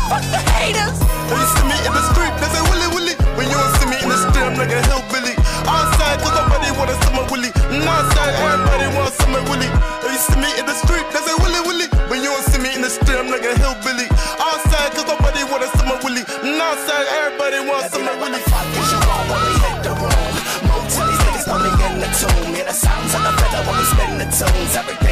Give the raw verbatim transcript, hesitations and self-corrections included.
fuck the haters. When you see me in the street, they say Willy Willy. When you don't see me in the street, I'm like a hillbilly. Outside, cause nobody want a summer Willy. Outside, everybody want summer Willy. When you see me in the street, they say Willy Willy. When you don't see me in the street, I'm like a hillbilly. Outside, cause nobody want a summer Willy. Outside, everybody want summer Willy. Fuck is you want when we hit the room? Move till these niggas know me in the tomb. Hear the sounds of the feather when we spin the tunes. Every